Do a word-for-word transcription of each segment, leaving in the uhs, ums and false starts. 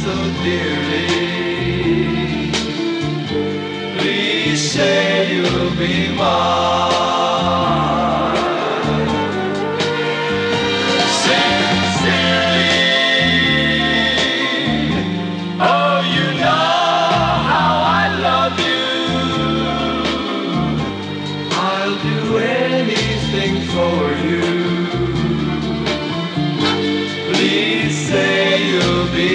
so dearly. Please say you'll be mine. Sincerely. Oh, you know how I love you. I'll do anything for you. Please say you'll be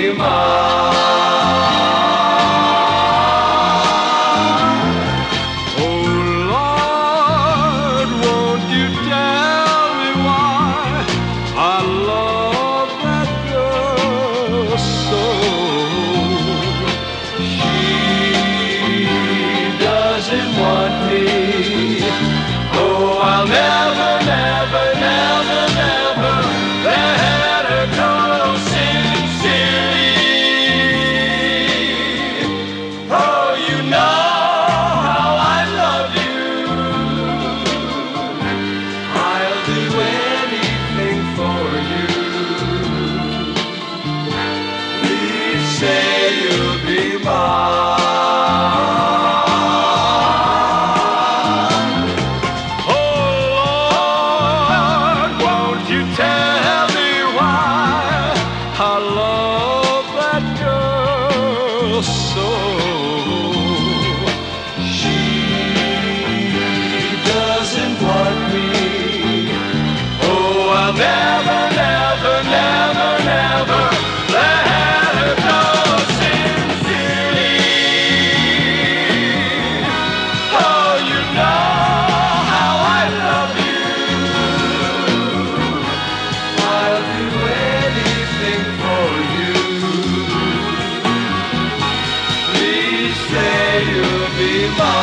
mine. Oh Lord, won't you tell me why I love that girl so? She doesn't want me. Oh, I'll never, never, never, never let her go. Sincerely. Oh, you know how I love you. I'll do anything for you. Please say you'll be mine. Tell me why I love that girl so. She doesn't want me. Oh, I'll never, never, never, never let her go. Sincerely. Oh, you know how I love you. I'll do anything for you. Please say you'll be mine.